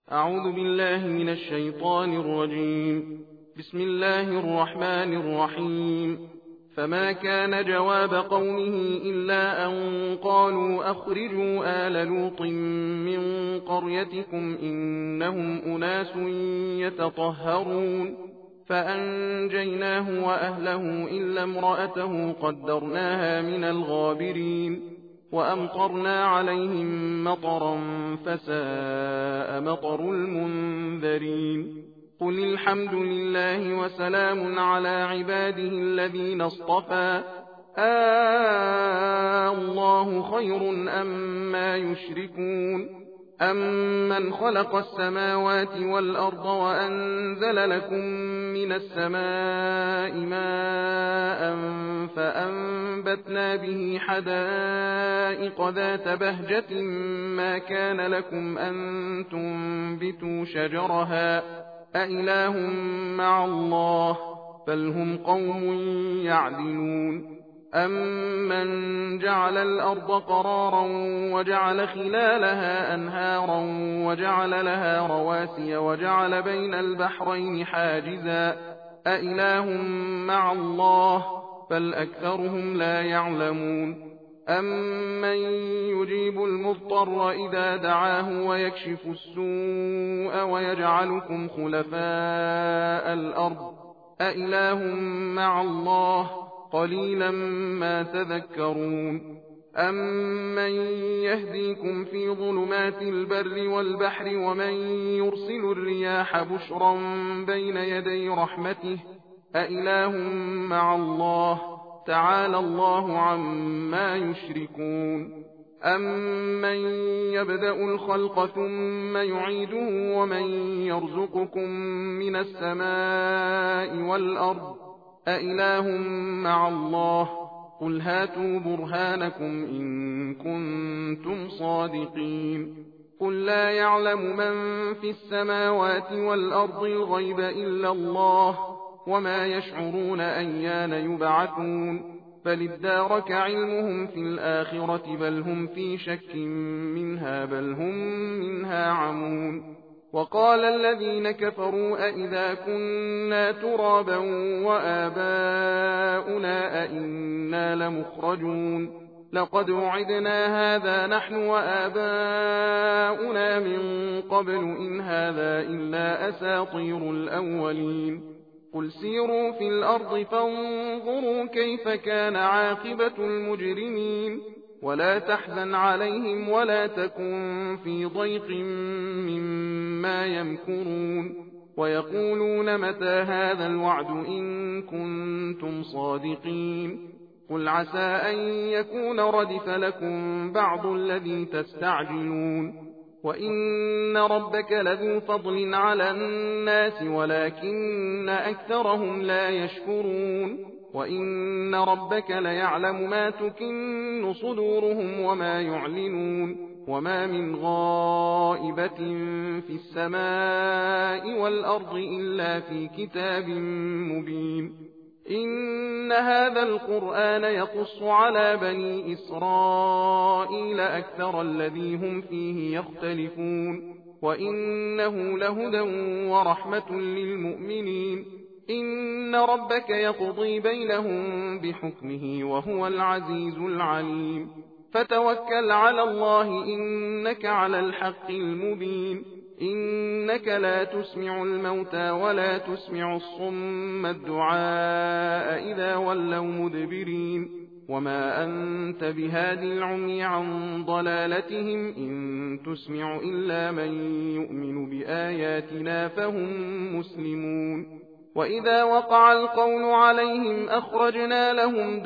أعوذ بالله من الشيطان الرجيم. بسم الله الرحمن الرحيم. فما كان جواب قومه إلا أن قالوا أخرجوا آل لوط من قريتكم إنهم أناس يتطهرون فأنجيناه وأهله إلا امرأته قدرناها من الغابرين وأمطرنا عليهم مطرا فساء مطر المنذرين. قل الحمد لله وسلام على عباده الذين اصطفى الله خير أما يشركون أمن خلق السماوات والأرض وأنزل لكم من السماء ماء فأنبتنا به حدائق ذات بهجة ما كان لكم أن تنبتوا شجرها أإله مع الله بل هم قوم يعدلون. أمن جعل الأرض قرارا وجعل خلالها أنهارا وجعل لها رواسي وجعل بين البحرين حاجزا أإله مع الله بل أكثرهم لا يعلمون. أمن يجيب المضطر إذا دعاه ويكشف السوء ويجعلكم خلفاء الأرض أإله مع الله قليلا ما تذكرون. أمن يهديكم في ظلمات البر والبحر ومن يرسل الرياح بشرا بين يدي رحمته أإله مع الله تعالى الله عما يشركون. أمن يبدأ الخلق ثم يعيده ومن يرزقكم من السماء والأرض أإله مع الله قل هاتوا برهانكم إن كنتم صادقين. قل لا يعلم من في السماوات والأرض الغيب إلا الله وما يشعرون أيان يبعثون بل ادارك علمهم في الآخرة بل هم في شك منها بل هم منها عمون. وقال الذين كفروا أئذا كنا ترابا وآباؤنا أئنا لمخرجون لقد وعدنا هذا نحن وآباؤنا من قبل إن هذا إلا أساطير الأولين. قل سيروا في الأرض فانظروا كيف كان عاقبة المجرمين ولا تحزن عليهم ولا تكن في ضيق مما يمكرون ويقولون متى هذا الوعد إن كنتم صادقين. قل عسى أن يكون ردف لكم بعض الذي تستعجلون وإن ربك لذو فضل على الناس ولكن أكثرهم لا يشكرون وإن ربك ليعلم ما تكن صدورهم وما يعلنون وما من غائبة في السماء والأرض إلا في كتاب مبين. إن هذا القرآن يقص على بني إسرائيل أكثر الذي هم فيه يختلفون وإنه لهدى ورحمة للمؤمنين. إن ربك يقضي بينهم بحكمه وهو العزيز العليم. فتوكل على الله إنك على الحق المبين. إنك لا تسمع الموتى ولا تسمع الصم الدعاء إذا ولوا مدبرين وما أنت بهاد العمي عن ضلالتهم إن تسمع إلا من يؤمن بآياتنا فهم مسلمون. وإذا وقع القول عليهم أخرجنا لهم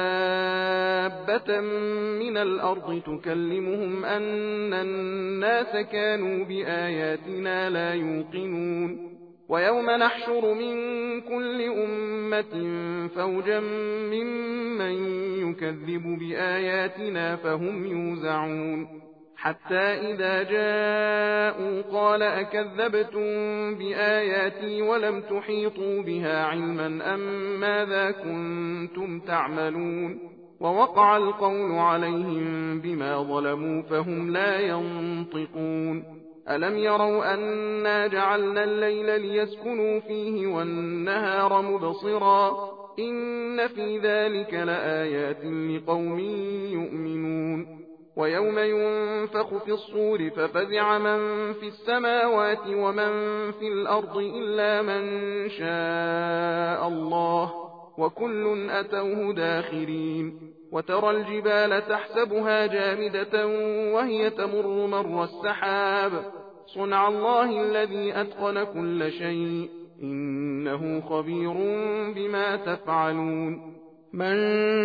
دابة من الأرض تكلمهم أن الناس كانوا بآياتنا لا يوقنون ويوم نحشر من كل أمة فوجا ممن يكذب بآياتنا فهم يوزعون حتى إذا جاءوا قال أكذبتم بآياتي ولم تحيطوا بها علما أم ماذا كنتم تعملون ووقع القول عليهم بما ظلموا فهم لا ينطقون ألم يروا أنا جعلنا الليل ليسكنوا فيه والنهار مبصرا إن في ذلك لآيات لقوم يؤمنون ويوم ينفخ في الصور ففزع من في السماوات ومن في الأرض إلا من شاء الله وكل أتوه داخرين وترى الجبال تحسبها جامدة وهي تمر مر السحاب صنع الله الذي أتقن كل شيء إنه خبير بما تفعلون من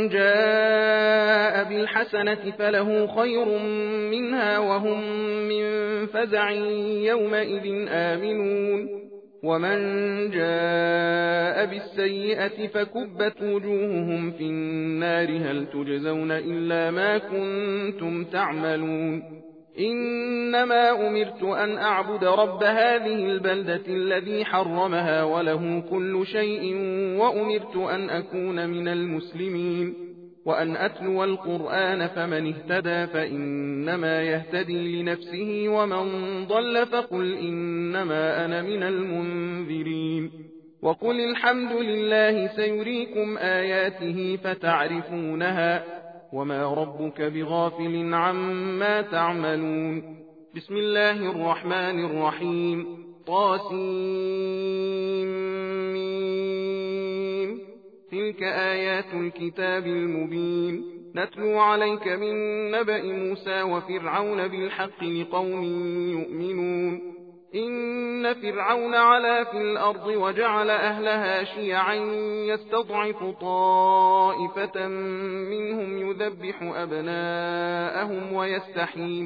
جاء بالحسنة فله خير منها وهم من فزع يومئذ آمنون ومن جاء بالسيئة فكبت وجوههم في النار هل تجزون إلا ما كنتم تعملون إنما أمرت أن أعبد رب هذه البلدة الذي حرمها وله كل شيء وأمرت أن أكون من المسلمين وأن أتلو القرآن فمن اهتدى فإنما يهتدي لنفسه ومن ضل فقل إنما أنا من المنذرين وقل الحمد لله سيريكم آياته فتعرفونها وما ربك بغافل عما تعملون بسم الله الرحمن الرحيم طاسيم تلك آيات الكتاب المبين نتلو عليك من نبأ موسى وفرعون بالحق لقوم يؤمنون إن فرعون علا في الأرض وجعل أهلها شيعا يستضعف طائفة منهم يذبح أبناءهم ويستحيي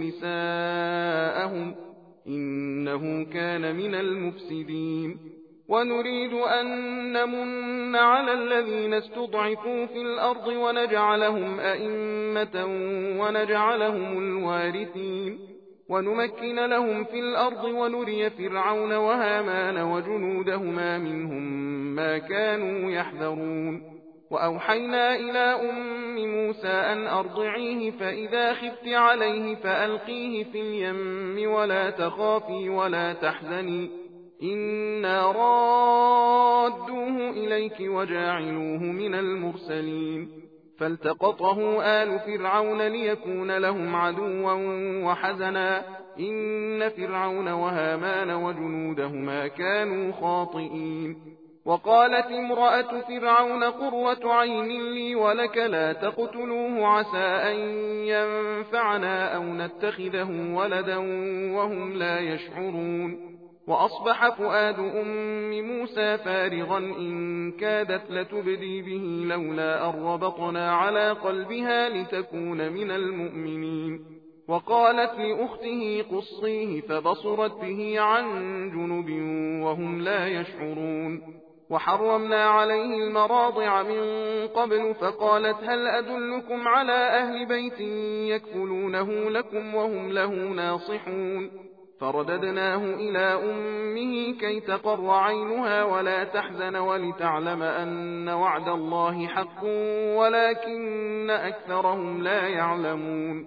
نساءهم إنه كان من المفسدين ونريد أن نمن على الذين استضعفوا في الأرض ونجعلهم أئمة ونجعلهم الوارثين ونمكن لهم في الأرض ونري فرعون وهامان وجنودهما منهم ما كانوا يحذرون وأوحينا إلى أم موسى أن أرضعيه فإذا خفت عليه فألقيه في اليم ولا تخافي ولا تحزني إنا رادوه إليك وجاعلوه من المرسلين فالتقطه آل فرعون ليكون لهم عدوا وحزنا إن فرعون وهامان وجنودهما كانوا خاطئين وقالت امرأة فرعون قرة عين لي ولك لا تقتلوه عسى أن ينفعنا أو نتخذه ولدا وهم لا يشعرون وأصبح فؤاد أم موسى فارغا إن كادت لتبدي به لولا أن ربطنا على قلبها لتكون من المؤمنين وقالت لأخته قصيه فبصرت به عن جنب وهم لا يشعرون وحرمنا عليه المراضع من قبل فقالت هل أدلكم على أهل بيت يكفلونه لكم وهم له ناصحون فرددناه إلى أمه كي تقر عينها ولا تحزن ولتعلم أن وعد الله حق ولكن أكثرهم لا يعلمون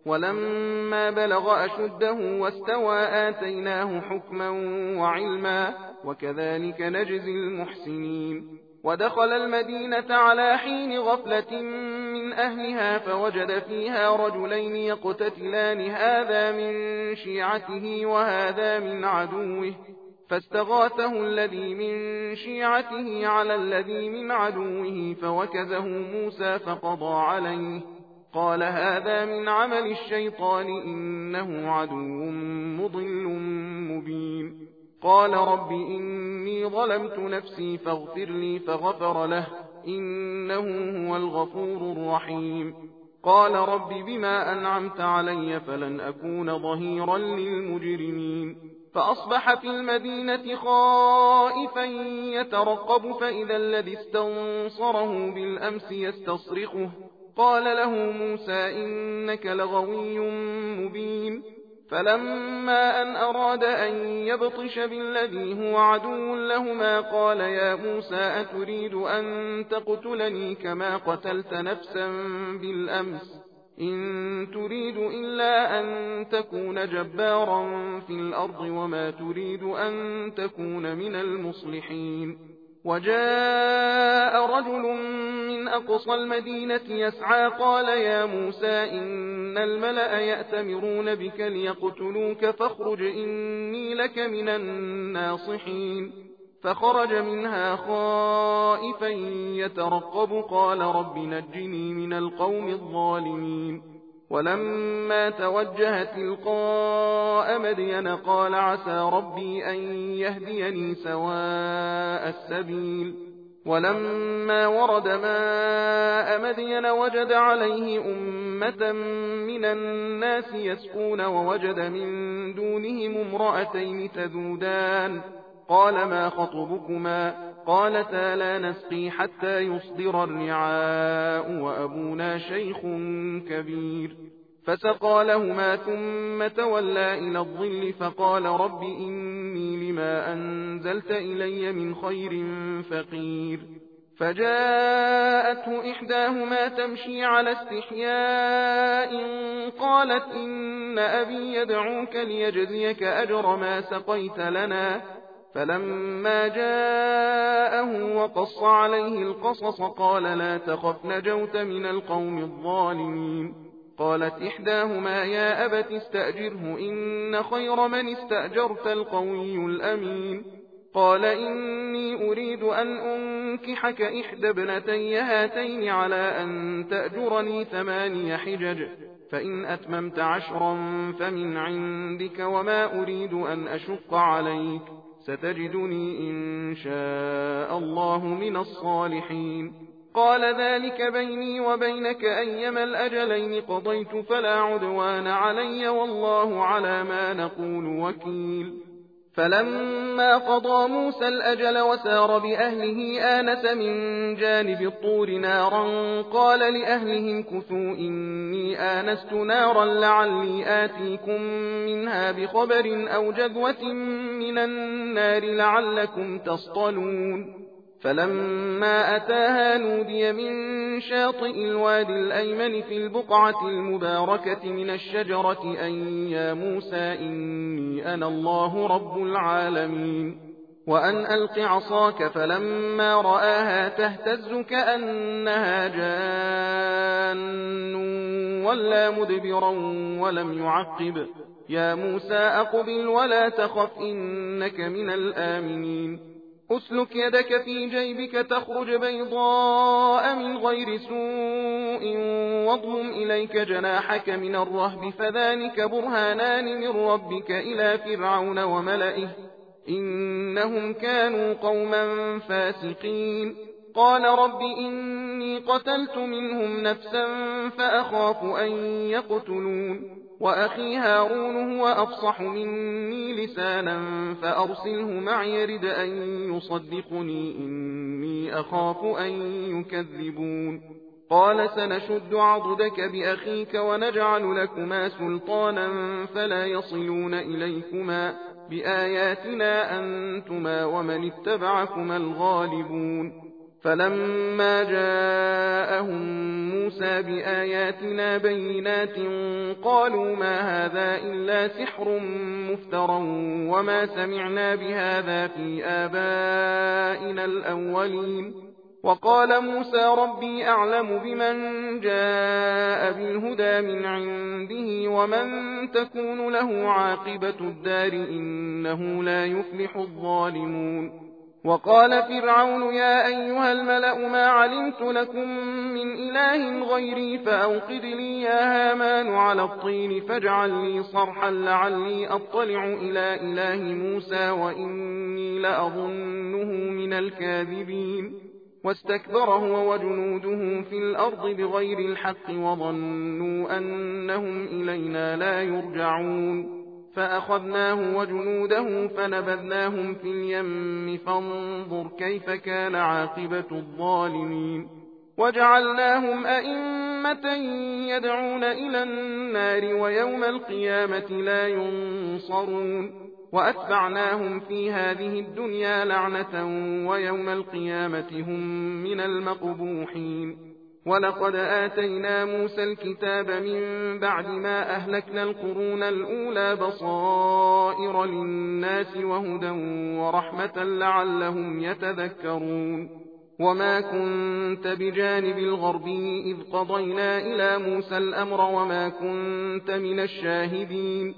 ولما بلغ أشده واستوى آتيناه حكما وعلما وكذلك نجزي المحسنين ودخل المدينة على حين غفلة من أهلها فوجد فيها رجلين يقتتلان هذا من شيعته وهذا من عدوه فاستغاثه الذي من شيعته على الذي من عدوه فوكزه موسى فقضى عليه قال هذا من عمل الشيطان إنه عدو مضل مبين قال رب إني ظلمت نفسي فاغفر لي فغفر له إنه هو الغفور الرحيم قال رب بما أنعمت علي فلن أكون ظهيرا للمجرمين فأصبح في المدينة خائفا يترقب فإذا الذي استنصره بالأمس يستصرخه قال له موسى إنك لغوي مبين فلما أن أراد أن يبطش بالذي هو عدو لهما قال يا موسى أتريد أن تقتلني كما قتلت نفسا بالأمس إن تريد إلا أن تكون جبارا في الأرض وما تريد أن تكون من المصلحين. وجاء رجل من أقصى المدينة يسعى قال يا موسى إن الملأ يأتمرون بك ليقتلوك فاخرج إني لك من الناصحين. فخرج منها خائفا يترقب قال رب نجني من القوم الظالمين. ولما توجه تلقاء مدين قال عسى ربي أن يهديني سواء السبيل. ولما ورد ماء مدين وجد عليه أمة من الناس يسقون ووجد من دونهم امرأتين تذودان قال ما خطبكما قالتا لا نسقي حتى يصدر الرعاء وأبونا شيخ كبير. فسقى لهما ثم تولى إلى الظل فقال رب إني لما أنزلت إلي من خير فقير. فجاءته إحداهما تمشي على استحياء قالت إن أبي يدعوك ليجزيك أجر ما سقيت لنا. فلما جاءه وقص عليه القصص قال لا تخف نجوت من القوم الظالمين. قالت إحداهما يا أبت استأجره إن خير من استأجرت القوي الأمين. قال إني أريد أن أنكحك إحدى ابنتي هاتين على أن تأجرني 8 حجج فإن أتممت 10 فمن عندك وما أريد أن أشق عليك ستجدني إن شاء الله من الصالحين. قال ذلك بيني وبينك أيما الأجلين قضيت فلا عدوان علي والله على ما نقول وكيل. فلما قضى موسى الأجل وسار بأهله آنس من جانب الطور نارا قال لأهلهم كثوا إني آنست نارا لعلي آتيكم منها بخبر أو جذوة من النار لعلكم تصطلون. فلما أتاها نودي من شاطئ الوادي الأيمن في البقعة المباركة من الشجرة أن يا موسى إني أنا الله رب العالمين وأن ألق عصاك. فلما رآها تهتز كأنها جان ولا مدبرا ولم يعقب يا موسى أقبل ولا تخف إنك من الآمنين. أسلك يدك في جيبك تخرج بيضاء من غير سوء واضمم إليك جناحك من الرهب فذلك برهانان من ربك إلى فرعون وملئه إنهم كانوا قوما فاسقين. قال رب إني قتلت منهم نفسا فأخاف أن يقتلون وأخي هارون هو أفصح مني لسانا فأرسله معي يرد أن يصدقني إني أخاف أن يكذبون. قال سنشد عضدك بأخيك ونجعل لكما سلطانا فلا يصلون إليكما بآياتنا أنتما ومن اتبعكما الغالبون. فلما جاءهم موسى بآياتنا بينات قالوا ما هذا إلا سحر مفترى وما سمعنا بهذا في آبائنا الأولين. وقال موسى ربي أعلم بمن جاء بالهدى من عنده ومن تكون له عاقبة الدار إنه لا يفلح الظالمون. وقال فرعون يا أيها الملأ ما علمت لكم من إله غيري فأوقد لي يا هامان على الطين فاجعل لي صرحا لعلي أطلع إلى إله موسى وإني لأظنه من الكاذبين. واستكبر هو وجنوده في الأرض بغير الحق وظنوا أنهم إلينا لا يرجعون. فأخذناه وجنوده فنبذناهم في اليم فانظر كيف كان عاقبة الظالمين. وجعلناهم أئمة يدعون إلى النار ويوم القيامة لا ينصرون. وأتبعناهم في هذه الدنيا لعنة ويوم القيامة هم من المقبوحين. ولقد آتينا موسى الكتاب من بعد ما أهلكنا القرون الأولى بصائر للناس وهدى ورحمة لعلهم يتذكرون وما كنت بجانب الغربي إذ قضينا إلى موسى الأمر وما كنت من الشاهدين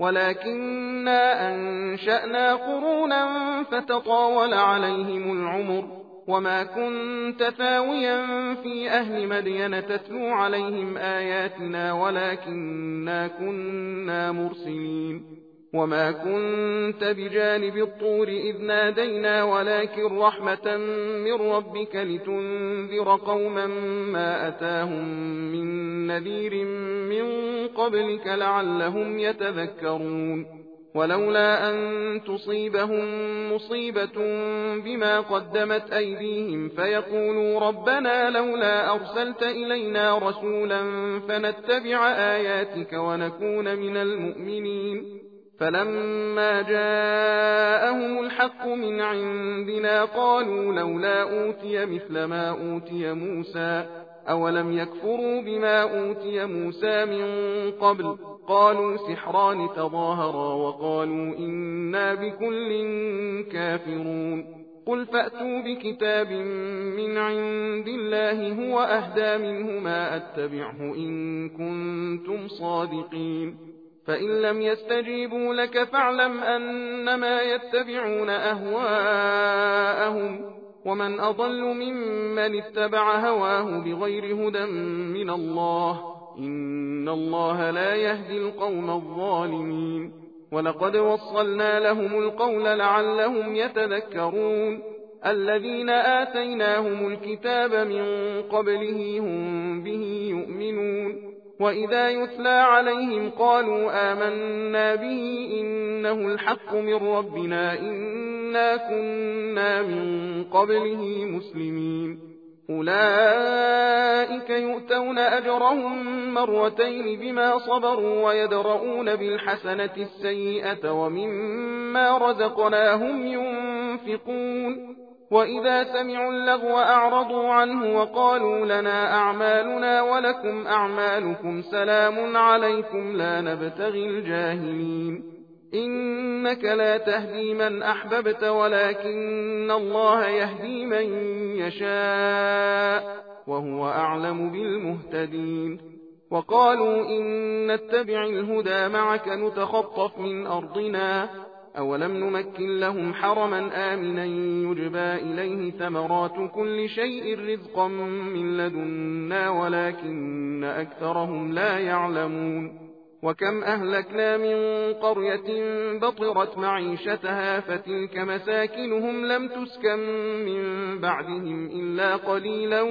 ولكننا أنشأنا قرونا فتطاول عليهم العمر وما كنت ثاويا في أهل مدين تتلو عليهم آياتنا ولكننا كنا مرسلين وما كنت بجانب الطور إذ نادينا ولكن رحمة من ربك لتنذر قوما ما أتاهم من نذير من قبلك لعلهم يتذكرون ولولا أن تصيبهم مصيبة بما قدمت أيديهم فيقولوا ربنا لولا أرسلت إلينا رسولا فنتبع آياتك ونكون من المؤمنين فلما جاءهم الحق من عندنا قالوا لولا أوتي مثل ما أوتي موسى أولم يكفروا بما أوتي موسى من قبل قالوا سحران تظاهرا وقالوا إنا بكل كافرون قل فأتوا بكتاب من عند الله هو أهدى منهما أتبعه إن كنتم صادقين فإن لم يستجيبوا لك فاعلم أنما يتبعون أهواءهم ومن أضل ممن اتبع هواه بغير هدى من الله إن الله لا يهدي القوم الظالمين ولقد وصلنا لهم القول لعلهم يتذكرون الذين آتيناهم الكتاب من قبله هم به يؤمنون وإذا يتلى عليهم قالوا آمنا به إنه الحق من ربنا إنا كنا من قبله مسلمين أولئك يؤتون أجرهم مرتين بما صبروا ويدرؤون بالحسنة السيئة ومما رزقناهم ينفقون وإذا سمعوا اللغو أعرضوا عنه وقالوا لنا أعمالنا ولكم أعمالكم سلام عليكم لا نبتغي الجاهلين إنك لا تهدي من أحببت ولكن الله يهدي من يشاء وهو أعلم بالمهتدين وقالوا إن نتبع الهدى معك نتخطف من أرضنا أولم نمكن لهم حرما آمنا يجبى إليه ثمرات كل شيء رزقا من لدنا ولكن أكثرهم لا يعلمون وكم أهلكنا من قرية بطرت معيشتها فتلك مساكنهم لم تسكن من بعدهم إلا قليلا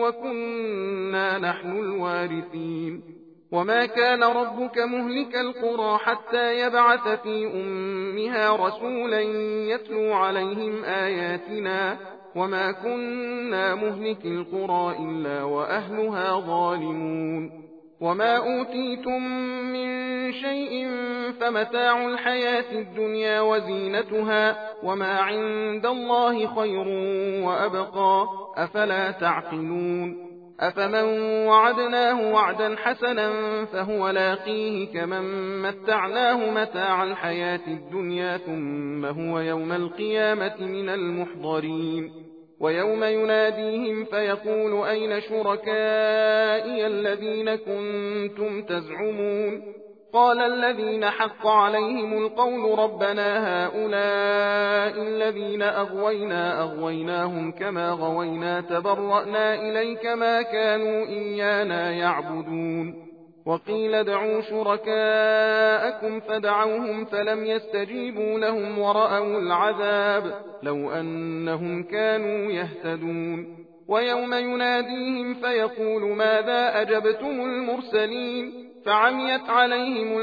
وكنا نحن الوارثين وما كان ربك مهلك القرى حتى يبعث في أمها رسولا يتلو عليهم آياتنا وما كنا مهلك القرى إلا وأهلها ظالمون وما أوتيتم من شيء فمتاع الحياة الدنيا وزينتها وما عند الله خير وأبقى أفلا تعقلون أفمن وعدناه وعدا حسنا فهو لاقيه كمن متعناه متاع الحياة الدنيا ثم هو يوم القيامة من المحضرين ويوم يناديهم فيقول أين شركائي الذين كنتم تزعمون قال الذين حق عليهم القول ربنا هؤلاء الذين أغويناهم كما غوينا تبرأنا إليك ما كانوا إيانا يعبدون وقيل ادعوا شركاءكم فدعوهم فلم يستجيبوا لهم ورأوا العذاب لو أنهم كانوا يهتدون ويوم يناديهم فيقول ماذا أجبتم المرسلين فعميت عليهم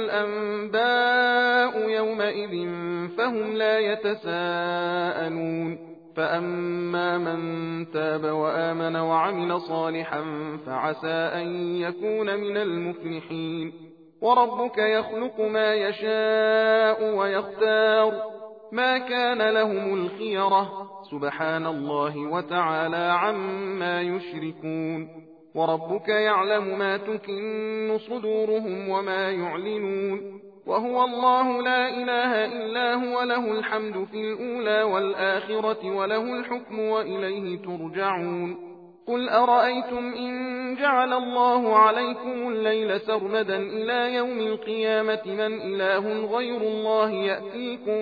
الأنباء يومئذ فهم لا يتساءلون فأما من تاب وآمن وعمل صالحا فعسى أن يكون من المفلحين وربك يخلق ما يشاء ويختار ما كان لهم الخيرة سبحان الله وتعالى عما يشركون وربك يعلم ما تكن صدورهم وما يعلنون وهو الله لا إله إلا هو له الحمد في الأولى والآخرة وله الحكم وإليه ترجعون قل أرأيتم إن جعل الله عليكم الليل سرمدا إلى يوم القيامة من إله غير الله يأتيكم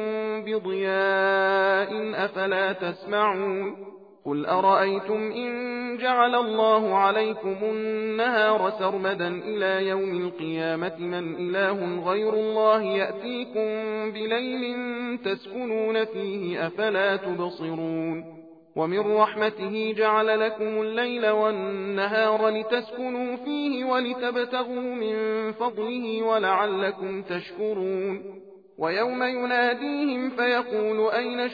بضياء أفلا تسمعون قل أرأيتم إن جعل الله عليكم النهار سرمدا إلى يوم القيامة من إله غير الله يأتيكم بليل تسكنون فيه أفلا تبصرون ومن رحمته جعل لكم الليل والنهار لتسكنوا فيه ولتبتغوا من فضله ولعلكم تشكرون ويوم يناديهم فيقول أين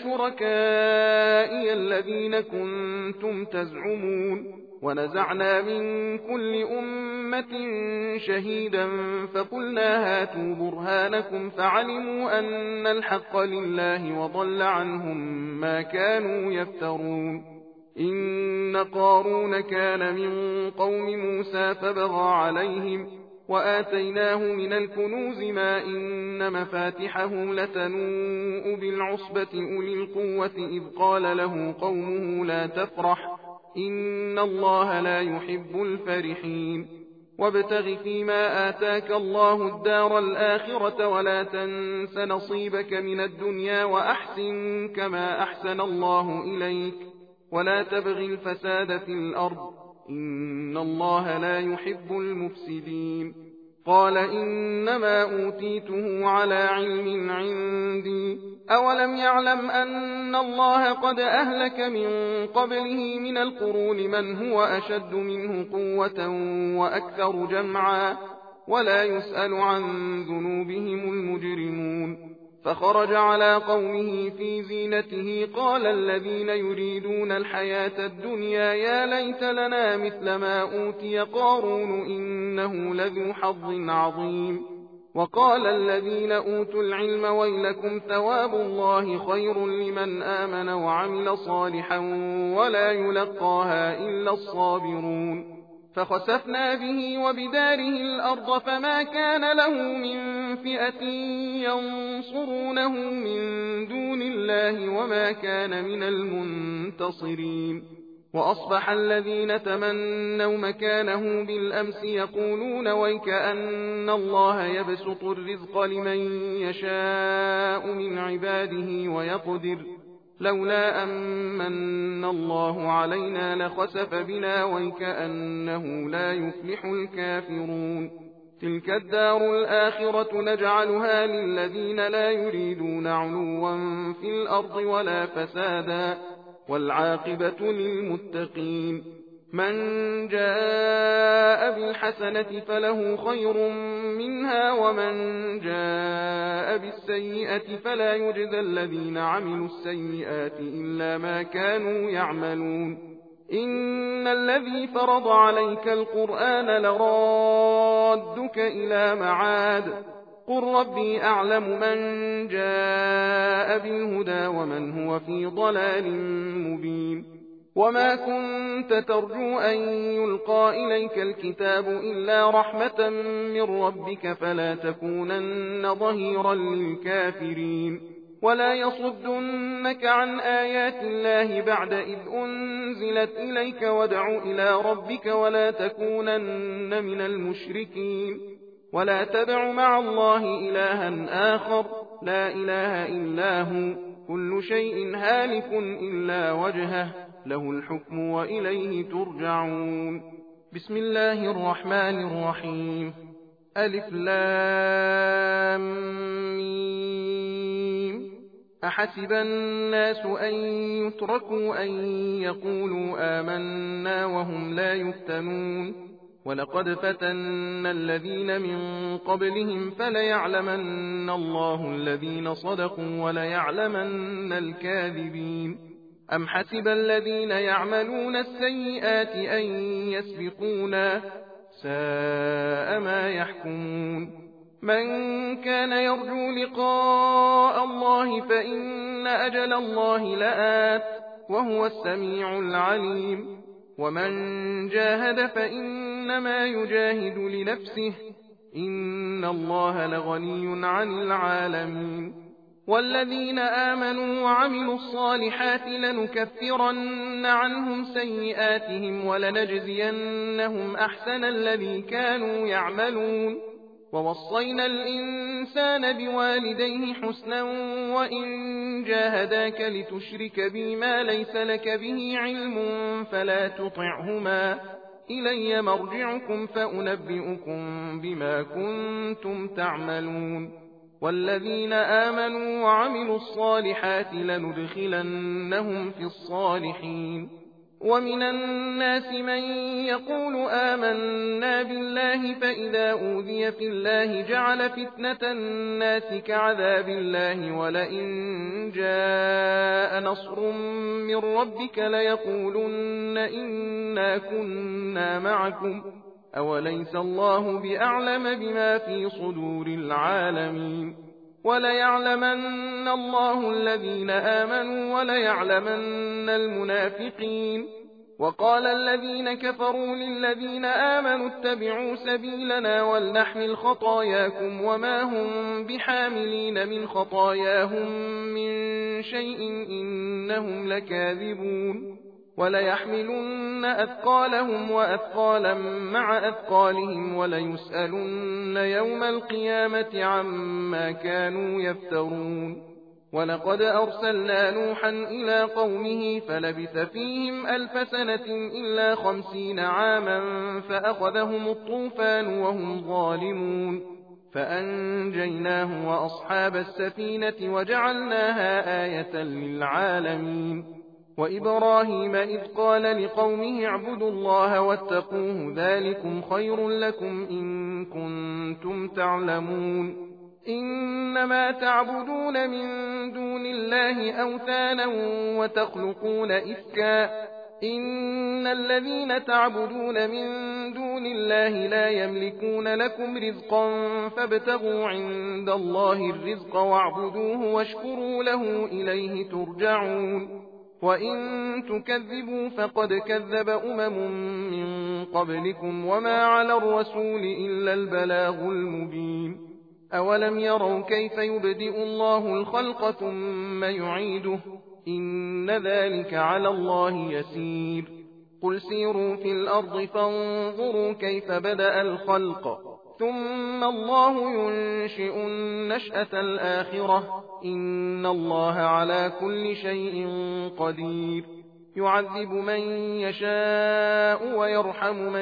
شركائي الذين كنتم تزعمون ونزعنا من كل أمة شهيدا فقلنا هاتوا برهانكم فعلموا أن الحق لله وضل عنهم ما كانوا يفترون إن قارون كان من قوم موسى فبغى عليهم وآتيناه من الكنوز ما إن مفاتحه لتنوء بالعصبة أولي القوة إذ قال له قومه لا تفرح إن الله لا يحب الفرحين وابتغ فيما آتاك الله الدار الآخرة ولا تنس نصيبك من الدنيا وأحسن كما أحسن الله إليك ولا تبغ الفساد في الأرض إن الله لا يحب المفسدين قال إنما أوتيته على علم عندي أولم يعلم أن الله قد أهلك من قبله من القرون من هو أشد منه قوة وأكثر جمعا ولا يسأل عن ذنوبهم المجرمون فخرج على قومه في زينته قال الذين يريدون الحياة الدنيا يا ليت لنا مثل ما أوتي قارون إنه لذو حظ عظيم وقال الذين أوتوا العلم ويلكم ثواب الله خير لمن آمن وعمل صالحا ولا يلقاها إلا الصابرون فخسفنا به وبداره الأرض فما كان له من فئة ينصرونه من دون الله وما كان من المنتصرين وأصبح الذين تمنوا مكانه بالأمس يقولون ويك أن الله يبسط الرزق لمن يشاء من عباده ويقدر لولا أمن الله علينا لخسف بنا ويكأنه لا يفلح الكافرون تلك الدار الآخرة نجعلها للذين لا يريدون علوا في الأرض ولا فسادا والعاقبة للمتقين من جاء بالحسنة فله خير منها ومن جاء بالسيئة فلا يجزى الذين عملوا السيئات إلا ما كانوا يعملون إن الذي فرض عليك القرآن لرادك إلى معاد قل ربي أعلم من جاء بالهدى ومن هو في ضلال مبين وما كنت ترجو أن يلقى إليك الكتاب إلا رحمة من ربك فلا تكونن ظهيرا للكافرين ولا يصدنك عن آيات الله بعد إذ أنزلت إليك وادع إلى ربك ولا تكونن من المشركين ولا تدع مع الله إلها آخر لا إله إلا هو كل شيء هالك إلا وجهه له الحكم وإليه ترجعون بسم الله الرحمن الرحيم ألف لام ميم أحسب الناس أن يتركوا أن يقولوا آمنا وهم لا يفتنون ولقد فتنا الذين من قبلهم فليعلمن الله الذين صدقوا وليعلمن الكاذبين أم حسب الذين يعملون السيئات أن يسبقونا ساء ما يحكمون من كان يرجو لقاء الله فإن أجل الله لآت وهو السميع العليم ومن جاهد فإنما يجاهد لنفسه إن الله لغني عن العالمين. والذين آمنوا وعملوا الصالحات لنكفرن عنهم سيئاتهم ولنجزينهم أحسن الذي كانوا يعملون. ووصينا الإنسان بوالديه حسنا وإن جاهداك لتشرك بي ما ليس لك به علم فلا تطعهما إلي مرجعكم فأنبئكم بما كنتم تعملون. والذين آمنوا وعملوا الصالحات لندخلنهم في الصالحين. ومن الناس من يقول آمنا بالله فإذا أوذي في الله جعل فتنة الناس كعذاب الله ولئن جاء نصر من ربك ليقولن إنا كنا معكم أوليس الله بأعلم بما في صدور العالمين. وليعلمن الله الذين آمنوا وليعلمن المنافقين. وقال الذين كفروا للذين آمنوا اتبعوا سبيلنا ولنحمل خطاياكم وما هم بحاملين من خطاياهم من شيء إنهم لكاذبون. وليحملن أثقالهم وأثقالا مع أثقالهم وليسألن يوم القيامة عما كانوا يفترون. ولقد أرسلنا نوحا إلى قومه فلبث فيهم 1000 سنة إلا 50 عاما فأخذهم الطوفان وهم ظالمون فأنجيناه وأصحاب السفينة وجعلناها آية للعالمين. وإبراهيم إذ قال لقومه اعبدوا الله واتقوه ذلكم خير لكم إن كنتم تعلمون. إنما تعبدون من دون الله أوثانا وتخلقون إفكا إن الذين تعبدون من دون الله لا يملكون لكم رزقا فابتغوا عند الله الرزق واعبدوه واشكروا له إليه ترجعون. وإن تكذبوا فقد كذب من قبلكم وما على الرسول إلا البلاغ المبين. أولم يروا كيف يبدئ الله الخلق ثم يعيده إن ذلك على الله يسير. قل سيروا في الأرض فانظروا كيف بدأ الخلق ثم الله ينشئ النشأة الآخرة إن الله على كل شيء قدير. يعذب من يشاء ويرحم من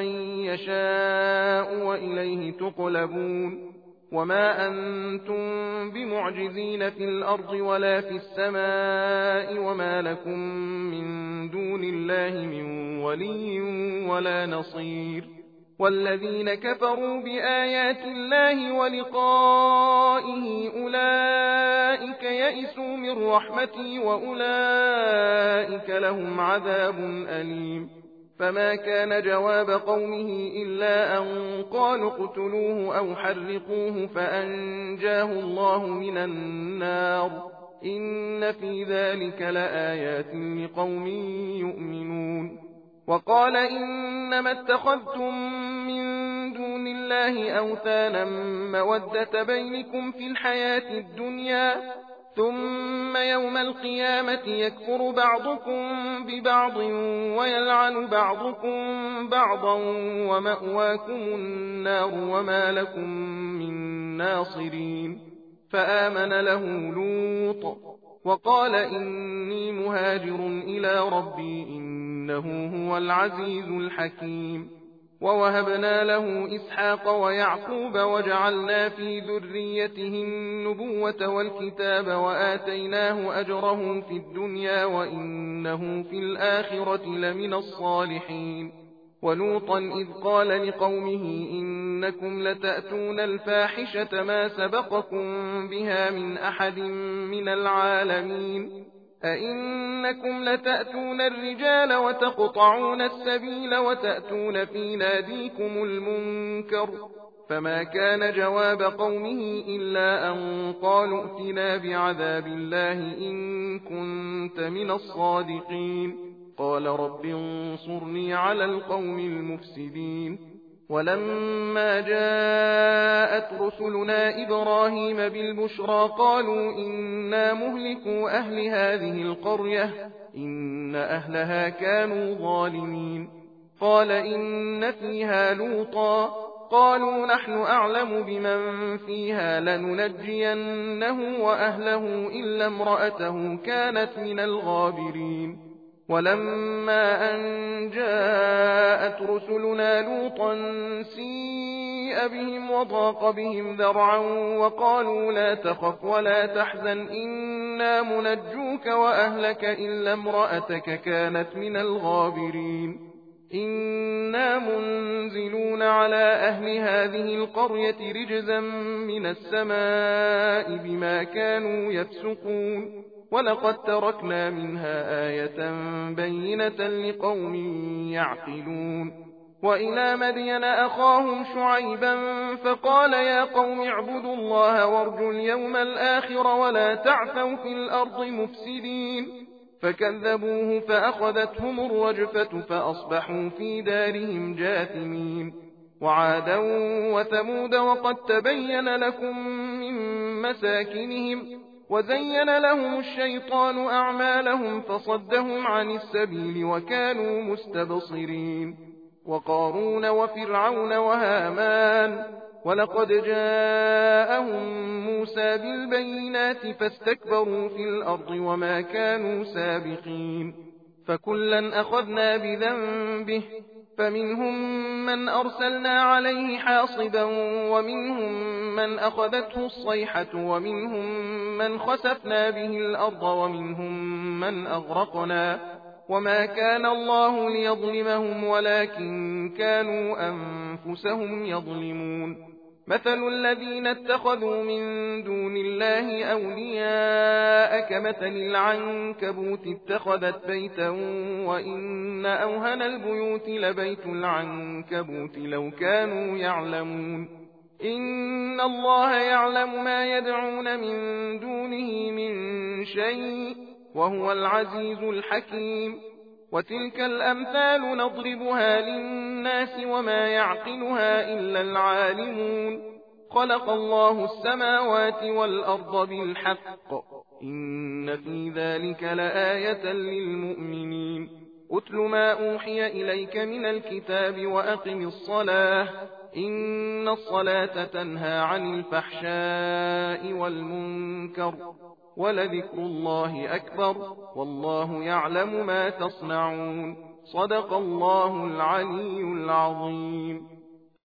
يشاء وإليه تقلبون. وما أنتم بمعجزين في الأرض ولا في السماء وما لكم من دون الله من ولي ولا نصير. والذين كفروا بآيات الله ولقائه أولئك يئسوا من رحمتي وأولئك لهم عذاب أليم. فما كان جواب قومه إلا أن قالوا اقتلوه أو حرقوه فأنجاه الله من النار إن في ذلك لآيات لقوم يؤمنون. وقال إنما اتخذتم من دون الله أوثانا مودة بينكم في الحياة الدنيا ثم يوم القيامة يكفر بعضكم ببعض ويلعن بعضكم بعضا ومأواكم النار وما لكم من ناصرين. فآمن له لوط وقال إني مهاجر إلى ربي إنه هو العزيز الحكيم. ووهبنا له إسحاق ويعقوب وجعلنا في ذريته النبوة والكتاب وآتيناه أجره في الدنيا وإنه في الآخرة لمن الصالحين. ولوطا إذ قال لقومه إنكم لتأتون الفاحشة ما سبقكم بها من أحد من العالمين أئنكم لتأتون الرجال وتقطعون السبيل وتأتون في ناديكم المنكر. فما كان جواب قومه إلا أن قالوا ائتنا بعذاب الله إن كنت من الصادقين. قال رب انصرني على القوم المفسدين ولما جاءت رسلنا إبراهيم بالبشرى قالوا إنا مهلكو أهل هذه القرية إن أهلها كانوا ظالمين قال إن فيها لوطا قالوا نحن أعلم بمن فيها لننجينه وأهله إلا امرأته كانت من الغابرين ولما أن جاءت رسلنا لوطا سيء بهم وضاق بهم ذرعا وقالوا لا تخف ولا تحزن إنا منجوك وأهلك إلا امرأتك كانت من الغابرين إنا منزلون على أهل هذه القرية رجزا من السماء بما كانوا يفسقون ولقد تركنا منها آية بينة لقوم يعقلون وإلى مدين أخاهم شعيبا فقال يا قوم اعبدوا الله وارجوا اليوم الآخر ولا تعثوا في الأرض مفسدين فكذبوه فأخذتهم الرجفة فأصبحوا في دارهم جاثمين وعادا وثمود وقد تبين لكم من مساكنهم وزين لهم الشيطان أعمالهم فصدهم عن السبيل وكانوا مستبصرين وقارون وفرعون وهامان ولقد جاءهم موسى بالبينات فاستكبروا في الأرض وما كانوا سابقين فكلا أخذنا بذنبه فمنهم من أرسلنا عليه حاصبا ومنهم من أخذته الصيحة ومنهم من خسفنا به الأرض ومنهم من أغرقنا وما كان الله ليظلمهم ولكن كانوا أنفسهم يظلمون مثل الذين اتخذوا من دون الله أولياء كمثل العنكبوت اتخذت بيتا وإن أوهن البيوت لبيت العنكبوت لو كانوا يعلمون إن الله يعلم ما يدعون من دونه من شيء وهو العزيز الحكيم وتلك الأمثال نضربها للناس وما يعقلها إلا العالمون خلق الله السماوات والأرض بالحق إن في ذلك لآية للمؤمنين أتل ما أوحي إليك من الكتاب وأقم الصلاة إن الصلاة تنهى عن الفحشاء والمنكر ولذكر الله أكبر والله يعلم ما تصنعون صدق الله العلي العظيم.